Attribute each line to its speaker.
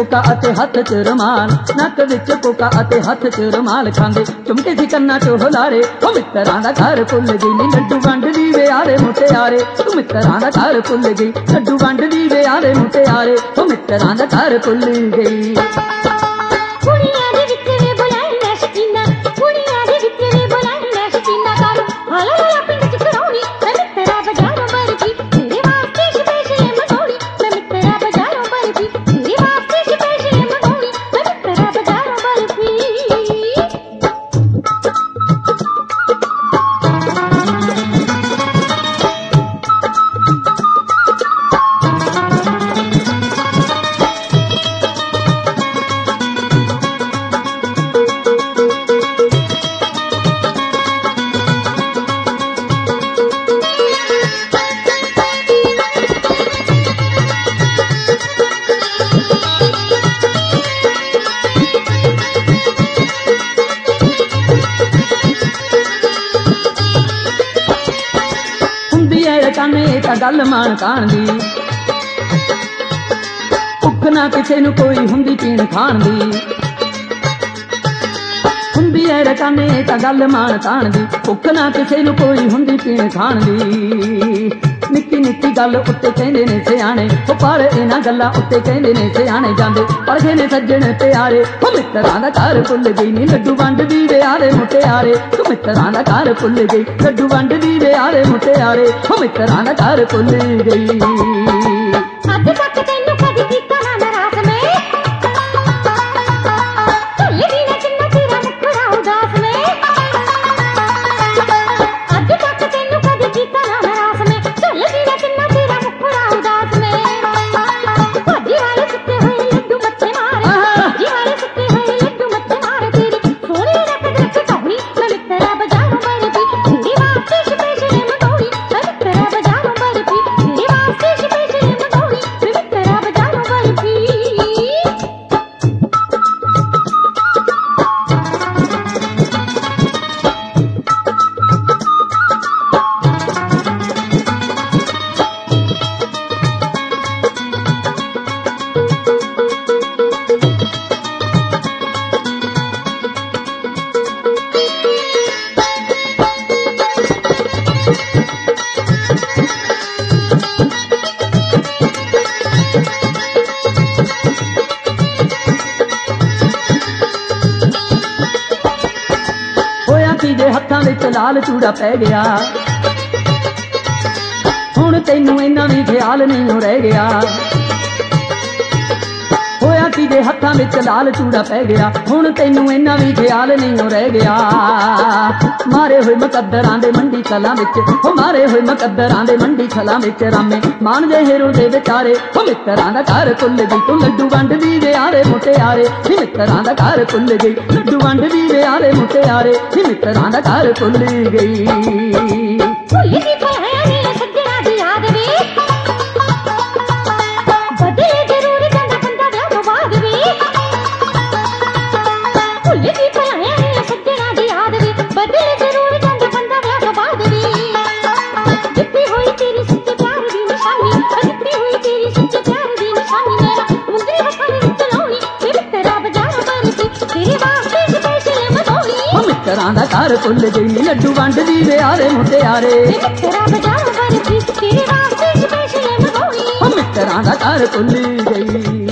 Speaker 1: Coca अते हथ च रुमाल, नक विच कोका अते हथ च रुमाल, खांदे झुमके सी कन्ना चो हुलारे। ओ मित्तरां दा घर भुल गई नी लड्डू वंडदी वे आले मुटियारे। तू मित्तरां दा घर भुल गई लड्डू वंडदी वे आले मुटियारे। ओ मित्तरां दा घर भुल गई।
Speaker 2: कुड़ियां दे विच वे बुलाईना शकीना, कुड़ियां दे विच वे बुलाईना शकीना, कालू हाला हाला पिंड च करौनी, मैं मित्तरा बाजारों बर्फी तेरे वास्ते स्पेशल मंगौनी। मैं मित्तरा बाजारों बर्फी तेरे वास्ते स्पेशल मंगौनी, मैं मित्तरा बाजारों बर्फी।
Speaker 1: काने ता गल मान कान दी, भुख ना किसे नू कोई हुंदी पीण खाण दी। हुंदी है रकाने ता गल मान कान दी, भुख ना किसे नू कोई हुंदी पीण खाण दी। निक्की निक्की गल उत्ते कहंदे ने सियाणे, ओ पर इन्हां गल्लां उत्ते कहंदे ने सियाणे, जांदे परखे ने सज्जण प्यारे। ओ मित्तरां दा घर भुल गई नी लड्डू वंडदी वे आले मुटियारे। तू मित्तरां दा घर भुल गई लड्डू वंडदी वे आले मुटियारे। ओ मित्तरां दा घर भुल गई।
Speaker 2: अज तक तैनू कदी कीता ना नाराज मैं, भुलदी ना किन्ना तेरा मुखड़ा उदास मैं। अज तक तैनू कदी कीता ना नाराज मैं, भुलदी ना किन्ना तेरा मुखड़ा उदास मैं। भाजी वाले सुते हुए लड्डू मत्थे मारे, भाजी वाले सुते हुए लड्डू मत्थे मारे, तेरी सोनी रख रख टौनी, मैं मित्तरा बाजारों बर्फी तेरे वास्ते स्पेशल मंगौनी। मैं मित्तरा बाजारों बर्फी तेरे वास्ते स्पेशल मंगौनी, मैं मित्तरा बाजारों बर्फी।
Speaker 1: जे हत्थां विच लाल चूड़ा पै गया, हुण तैनू इन्ना भी ख्याल नहीं रह गया। होया कि जे हत्थां विच लाल चूड़ा पै गया, हुण तैनू इन्ना भी ख्याल नहीं रह गया। मारे हुए मुकद्दरां दे मंडी खलां विच, हो मारे हुए मुकद्दरां दे मंडी खलां विच, रामे मान जे हेरो दे विचारे। हो मित्तरां दा घर भुल गई तू लड्डू वंडदी वे आले मुटियारे। मित्तरां दा घर भुल गई लड्डू वंडदी वे आले मुटियारे। मित्तरां दा घर भुल गई।
Speaker 2: भुलदी भैणी सज्जणा दी याद वे, बदले जरूर जांदा बंदा व्याह तो बाद वे। भुलदी भैणी सज्जणा दी याद वे, बदले जरूर जांदा बंदा व्याह तो बाद वे। जित्ती हुई तेरी सच्चे प्यार दी निशानी, जित्ती हुई तेरी सच्चे प्यार दी निशानी, मेरा मुंदरी हत्थां दे विच लाउणी, ते मित्तरा बाजारों बर्फी तेरे वास्ते स्पेशल मंगौनी।
Speaker 1: ओ मित्तरां दा घर भुल गई नी लड्डू वंडदी वे आले मुटियारे।
Speaker 2: मित्तरा बाजारों बर्फी तेरे वास्ते स्पेशल मंगौनी।
Speaker 1: ओ मित्तरां दा घर भुल गई।